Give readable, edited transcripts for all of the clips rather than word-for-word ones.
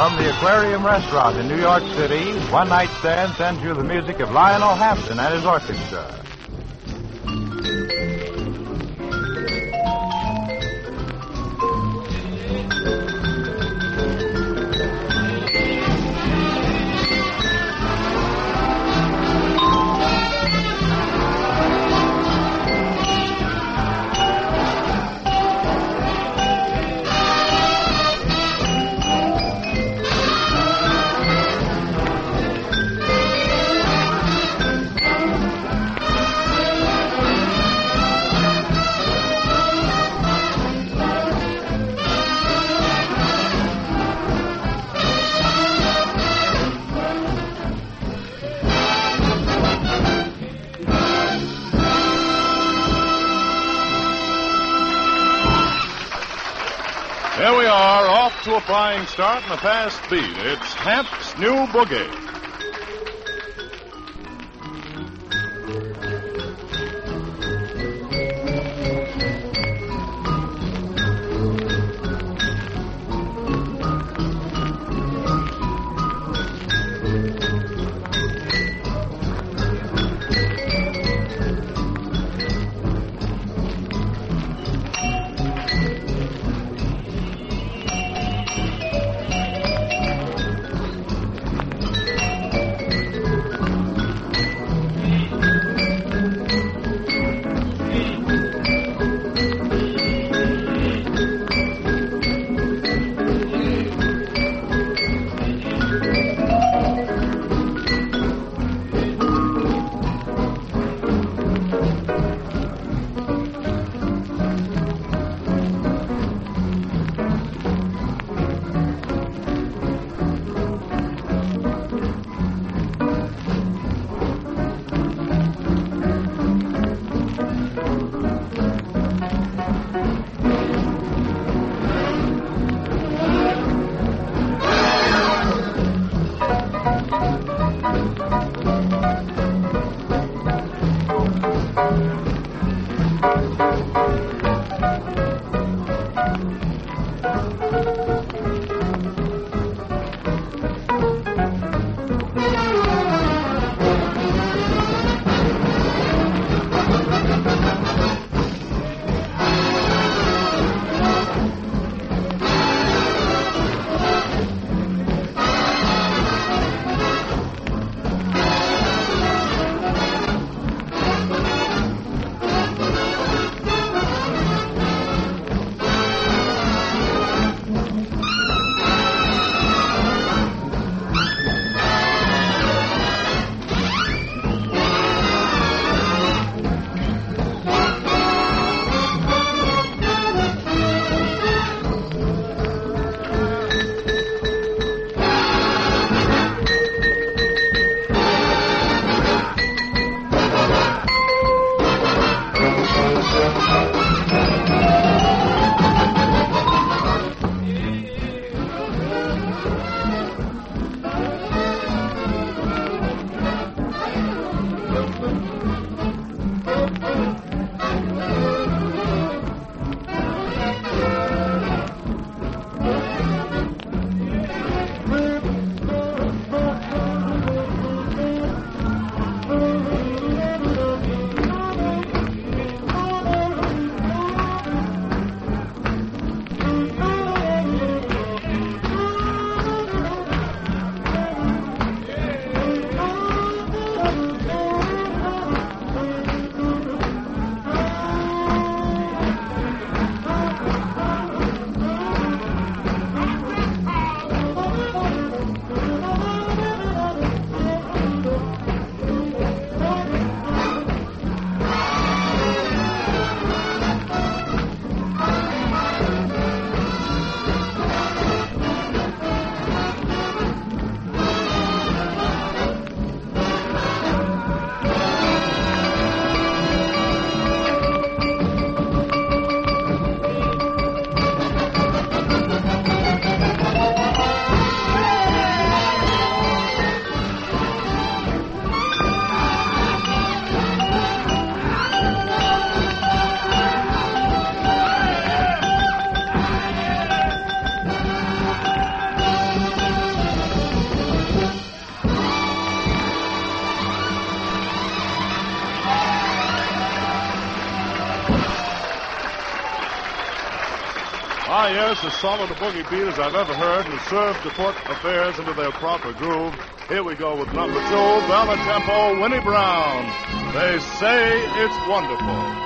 From the Aquarium Restaurant in New York City, One Night Stand sends you the music of Lionel Hampton and his orchestra. Here we are, off to a flying start and a fast speed. It's Hamp's New Boogie. yes, as solid a boogie beat as I've ever heard and served to put affairs into their proper groove. Here we go with number 2, Bella Tempo, Winnie Brown. They say it's wonderful.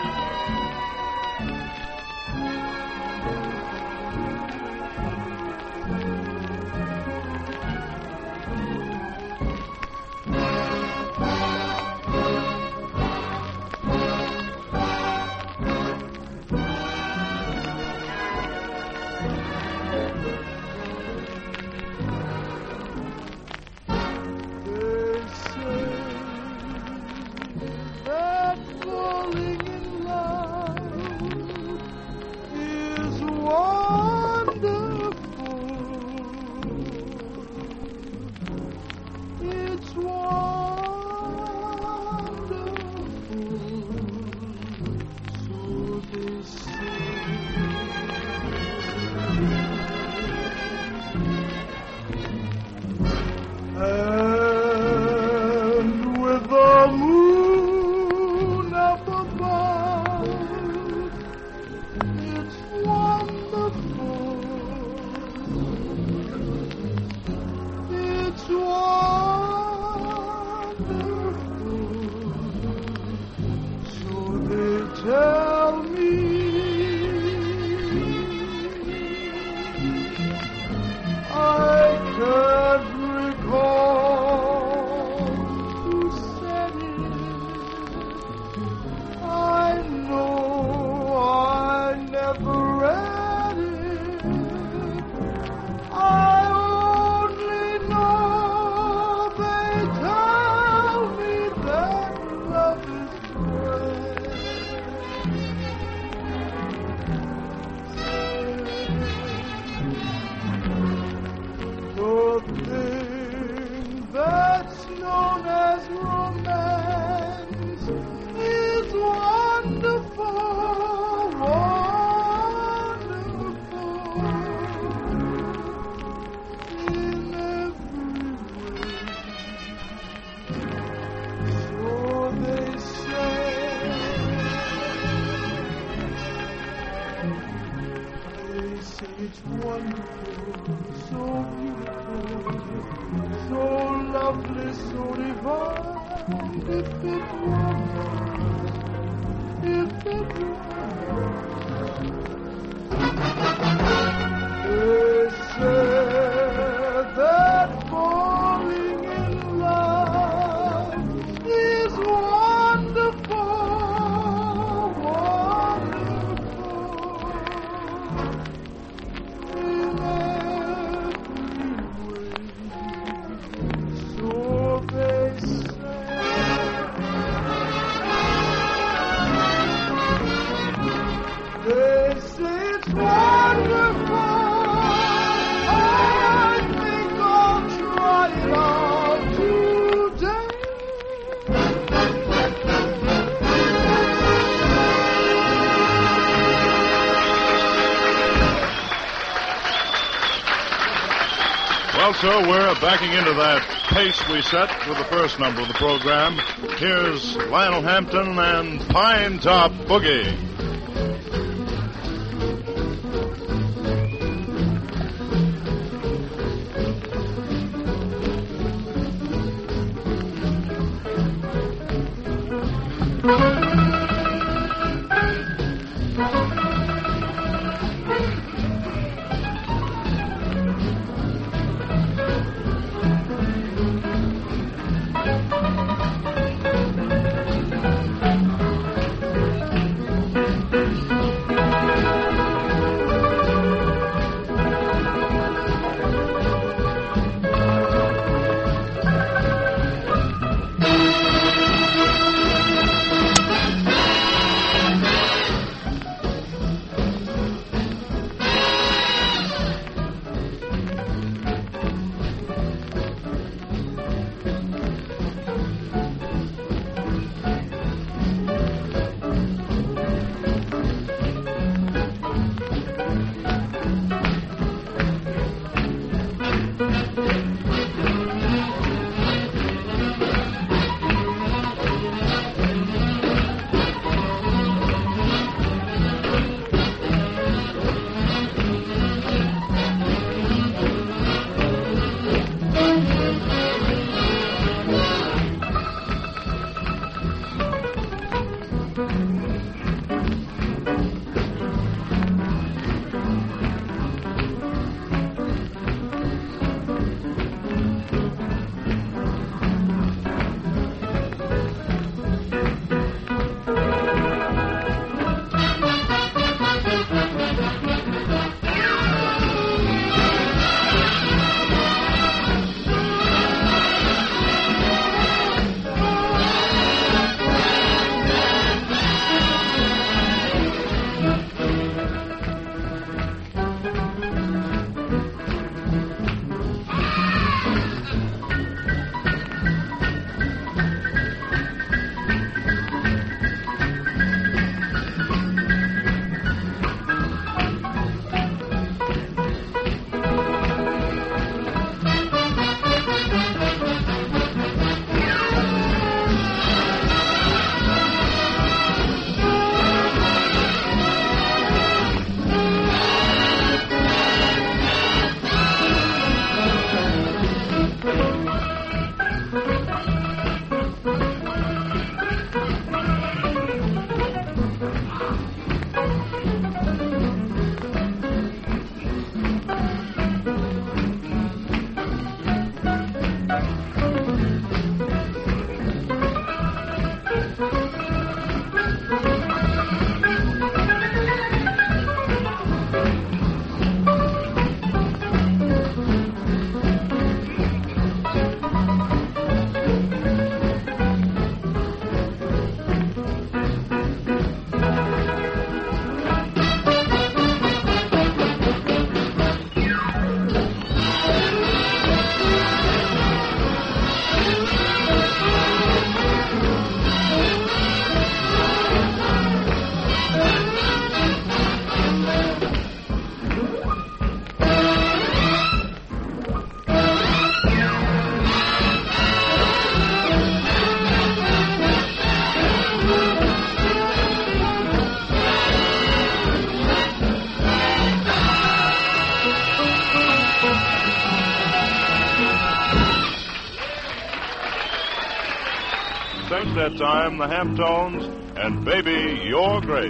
It's wonderful, so beautiful, so lovely, so divine. If it they say that falling in love is wonderful, in every way. So they say it's wonderful. I think I'll try it out today. Well, sir, we're backing into that pace we set with the first number of the program. Here's Lionel Hampton and Pine Top Boogie. course, that time, the Hamptones and Baby, You're Great.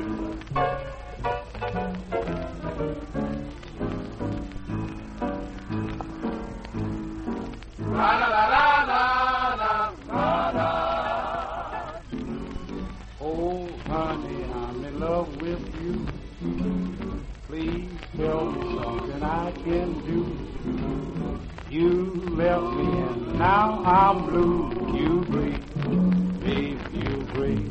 Oh, honey, I'm in love with you. Please tell me something I can do. You left me and now I'm blue. You great, baby, you great.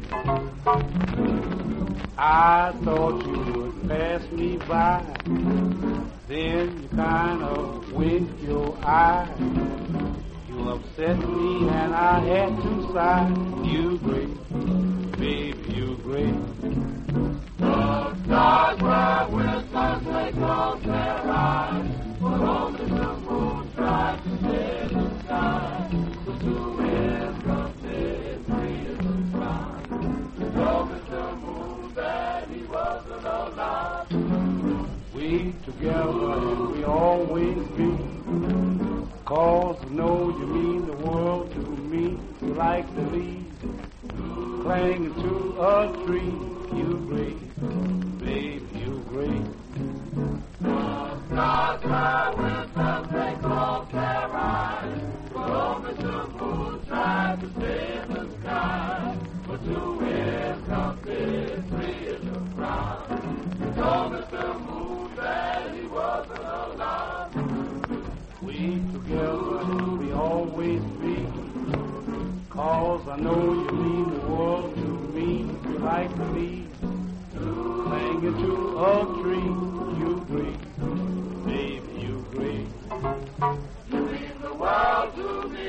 I thought you would pass me by. Then you kind of winked your eye. You upset me and I had to sigh. You great, baby, you great. The stars were with us, they closed their eyes, but only the moon tried to stay in the sky. The two ends of day, three in the sky. Told Mr. Moon that he wasn't alive. We together and we always be. 'Cause I know you mean the world to me. You like the leaves clinging to a tree. You great, babe, you great. The stars were with us, they closed their eyes. But only the moon tried to stay in the sky. But two years come big, three in the ground. You told Mr. Moon that he wasn't alive. We together and we always be. 'Cause I know you mean the world to me. You like the leaves hanging to a tree. You great, baby, you great. You mean the world to me,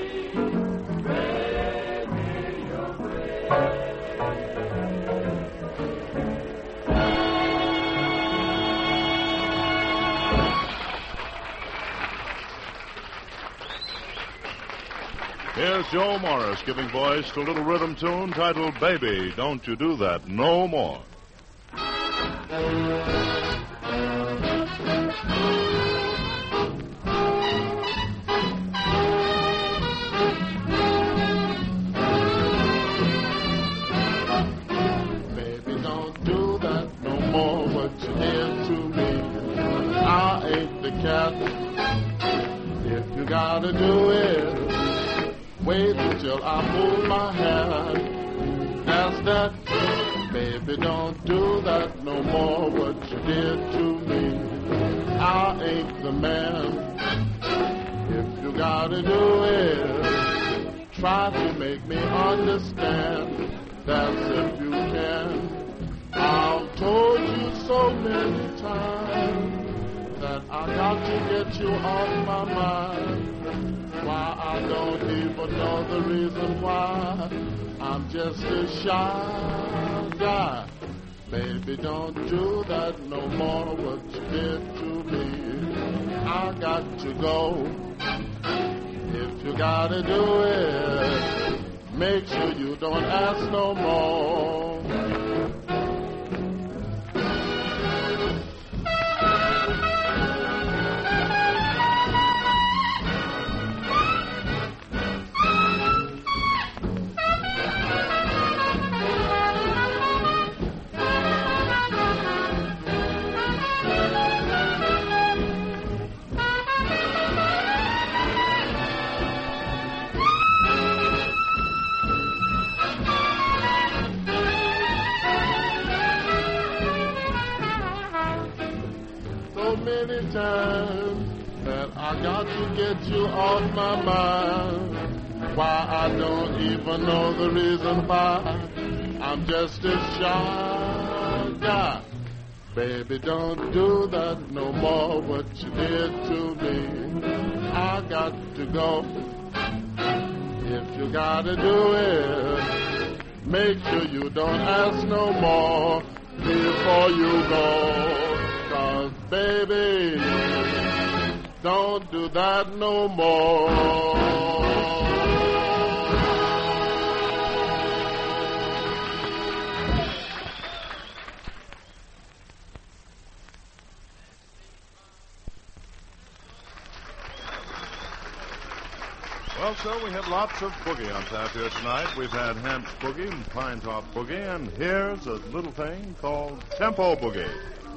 baby, you're great. Here's Joe Morris giving voice to a little rhythm tune titled Baby, Don't You Do That No More. Baby, don't do that no more, what you did to me. I ain't the cat. If you gotta do it, wait until I move my hand. That's that. Baby, don't do that no more, what you did to me. I ain't the man. If you gotta do it, try to make me understand. That's if you can. I've told you so many times that I got to get you off my mind. Why, I don't even know the reason why. I'm just a shy guy. Baby, don't do that no more, what you did to me. I got to go. If you gotta do it, make sure you don't ask no more. Many times that I got to get you off my mind. Why, I don't even know the reason why. I'm just a shy guy. Baby, don't do that no more, what you did to me. I got to go. If you gotta do it, make sure you don't ask no more before you go. 'Cause baby, don't do that no more. Well, sir, we have lots of boogie on tap here tonight. We've had Hamp's Boogie and Pine Top Boogie, and here's a little thing called Tempo Boogie.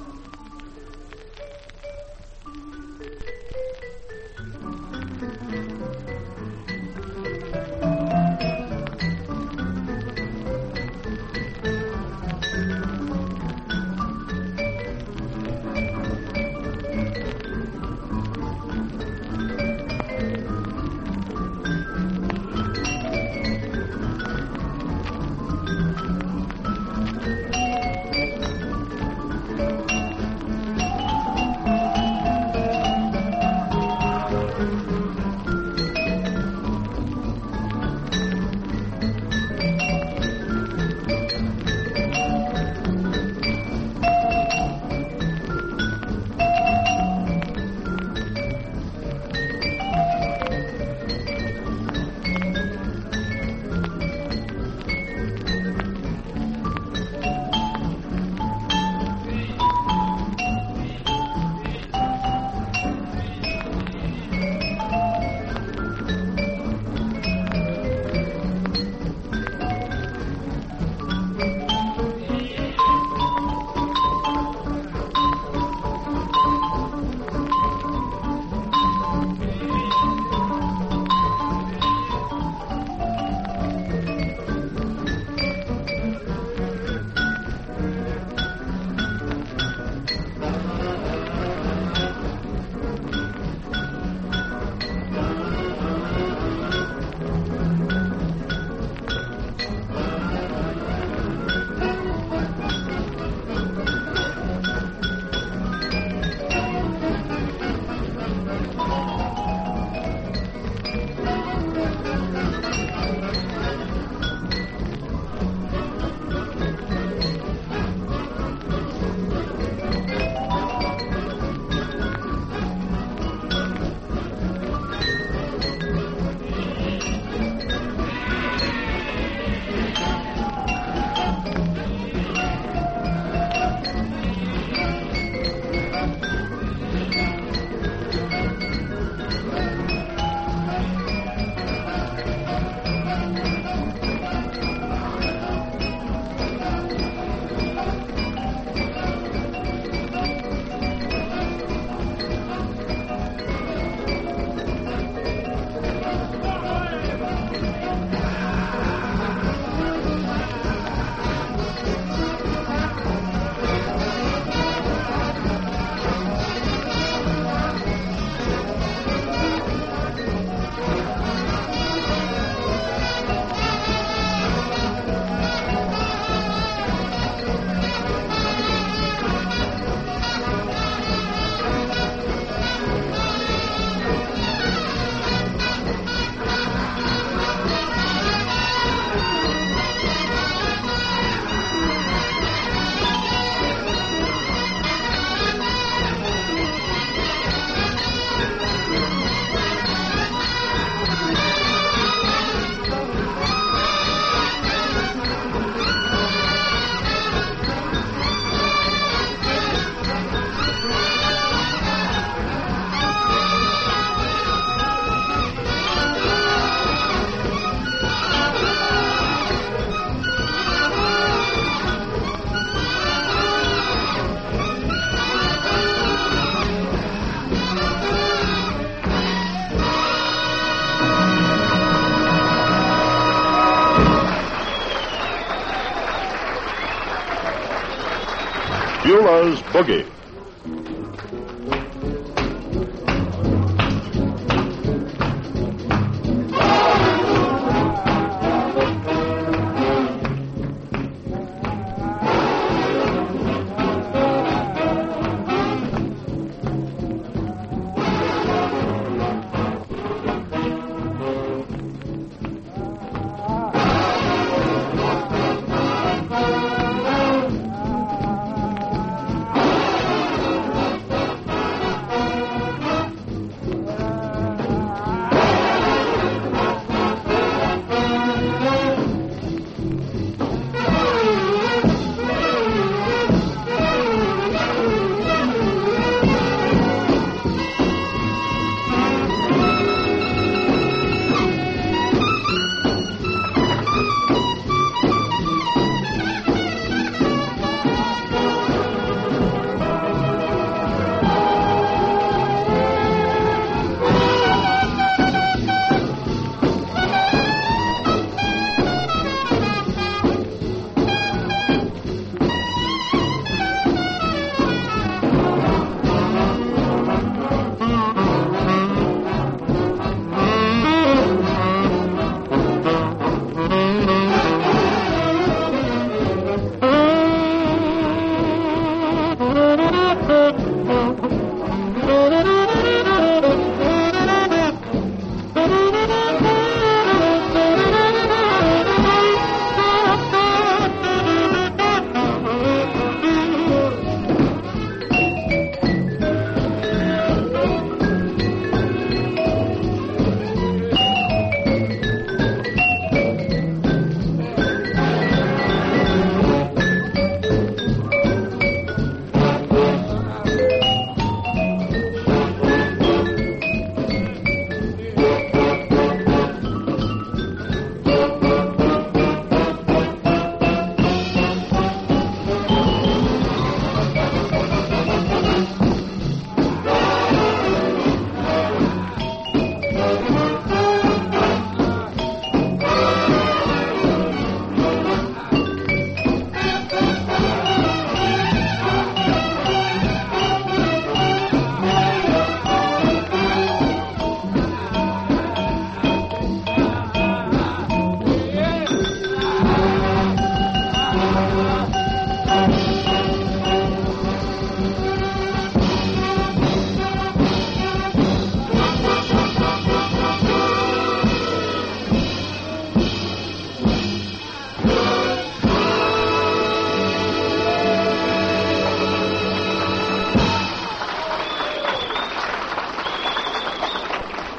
Beulah's Boogie.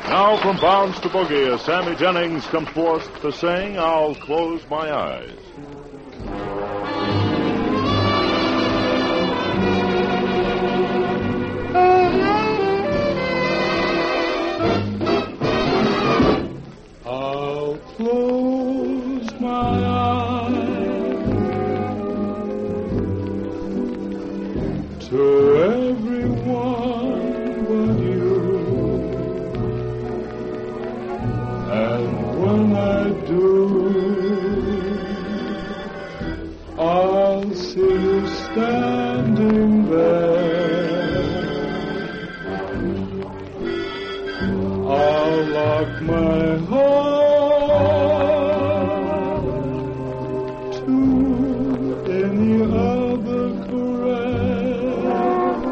Now from Bounce to Boogie, as Sammy Jennings comes forth to sing, I'll Close My Eyes. I'll close my eyes to everyone but you, and when I do, I'll see you standing there. I'll lock my heart to any other caress.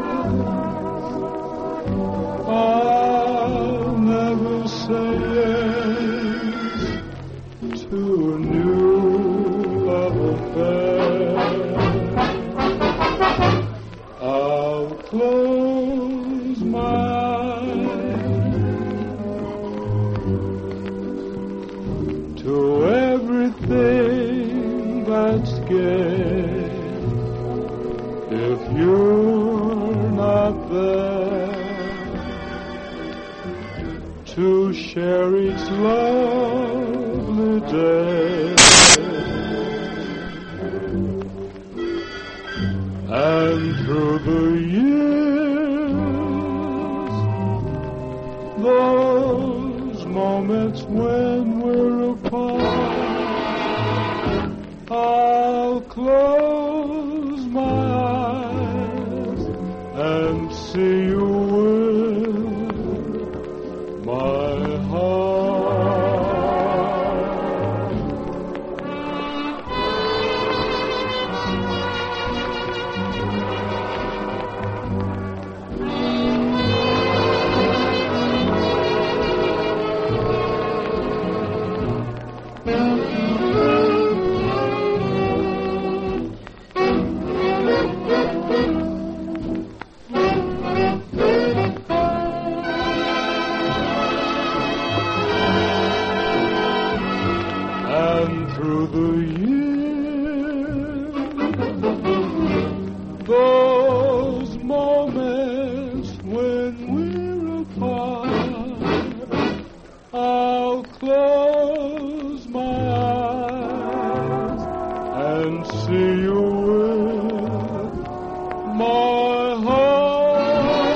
I'll never say yes to a new love affair. I'll close my to everything that's gay. If you're not there to share each lovely day, and through the years, those moments when we're apart, I'll close my eyes and see you with my heart. And through the years, those moments when we're apart, I'll close my eyes and see you with my heart.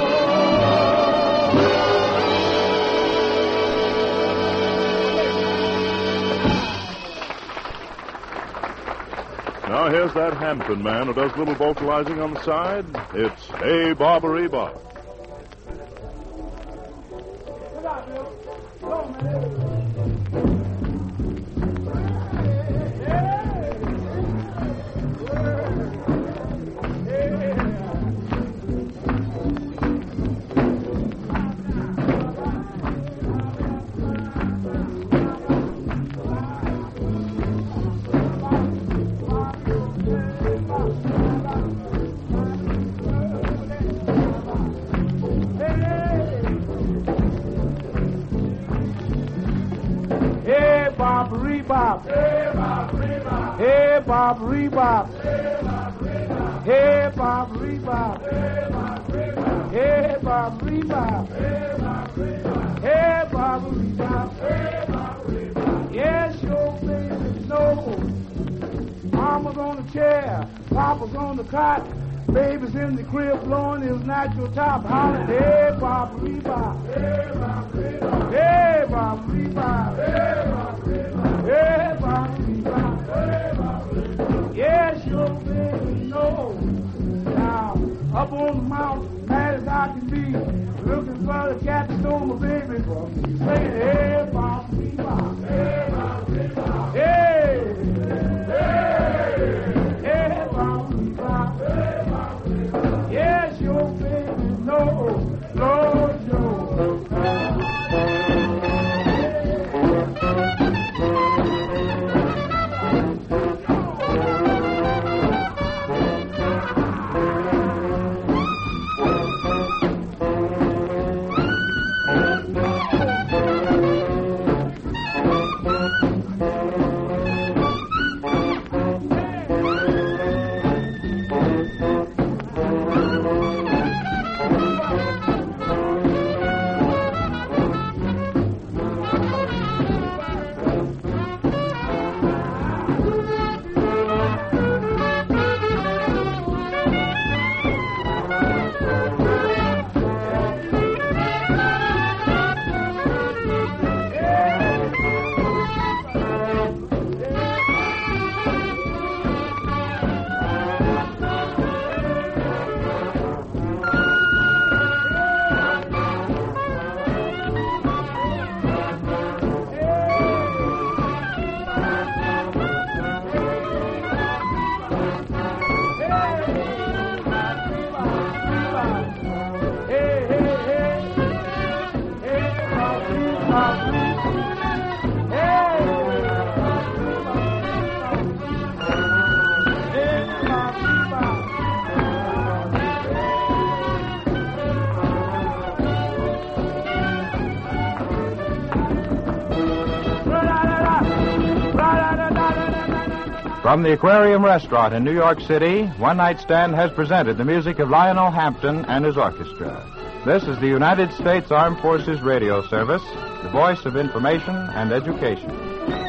Now here's that Hampton man who does a little vocalizing on the side. It's Hey Bobbery Bob. Hey, Bob Rebop. Hey, Bob Rebop. Hey, Bob Rebop. Hey, Bob Rebop. Hey, Bob Rebop. Hey, Bob Rebop. Yes, your baby knows. Mama's on the chair, Papa's on the cot, baby's in the crib blowing his natural top, hollering, hey, Bob Rebop. Hey, Bob Rebop. Hey, Bob Rebop. Hey, Bob Rebop. Hey, Bob Rebop. Hey, Bob Rebop. Yes, your baby knows. Now, up on the mountain, mad as I can be, looking for the cat that stole my baby from me, saying, hey, Bob Rebop. Hey, Bob Rebop. Hey, hey, Bob Rebop. Hey, Bob Rebop. Yes, your baby knows, Lord, From the Aquarium Restaurant in New York City, One Night Stand has presented the music of Lionel Hampton and his orchestra. This is the United States Armed Forces Radio Service, the voice of information and education.